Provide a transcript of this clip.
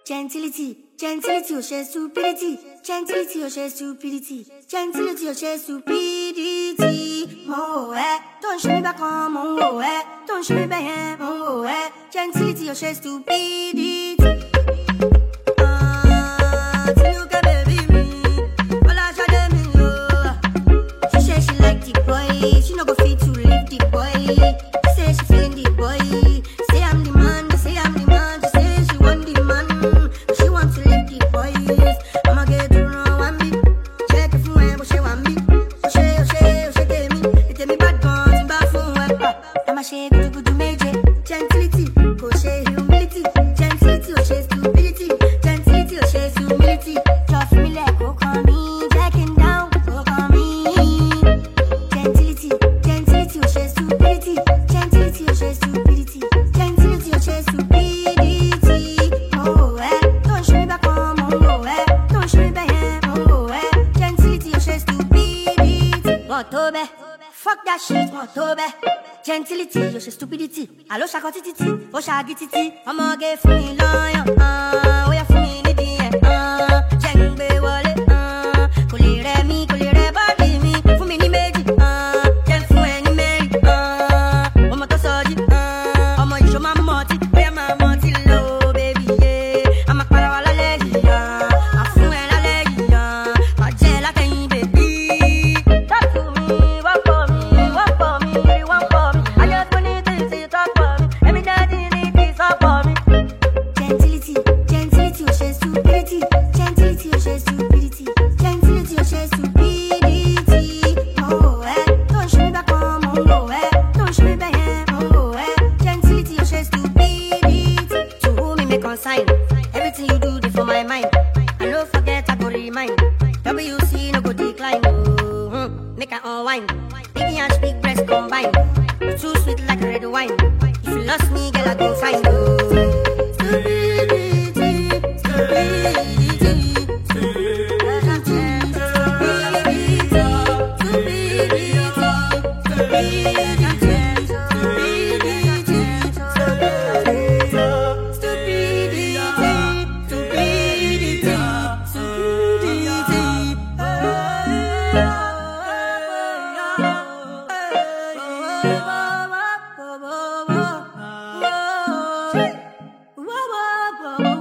Gentility, gentility, oh share stupidity. Gentility, oh share stupidity. Gentility, oh share stupidity. Mon ouais, don't show me back on mon ouais, don't show me back mon ouais. Gentility, oh share stupidity. She no go fit to leave the boy. Say she feeling the boy. Say I'm the man, say I'm the man. She say she want the man, but she want to leave the boys. I'ma get to know one beat. Check if you ain't, but she want me. Oh she get me. They tell me bad guns in bad phone. I'ma shake good major. Gentility, go share humility. Gentility, oh share stupidity. Gentility, oh share humility. Just me like go call me, jacking down, go call me. Fuck that shit, motobe. Gentility, yo she stupidity. Allo shako titi, o shagi titi. I'ma get for me lion, oh yeah for me nidi, jengbe wale, kulire mi, kulire body mi, for me ni meji, jen fu eni meri, omo to soji, omo isho ma moti, where my moti low, baby yeah. I'ma para wala legi, afu ena legi, ma jela kenyi baby. Talk to me, walk for me. Everything you do for my mind. I no forget, I go remind. WC no go decline. Make her unwind. Big hands, big breast combine. Too sweet like red wine. If you lost me, girl, I go find you. Stupidity, stupidity. Whoa, whoa, whoa.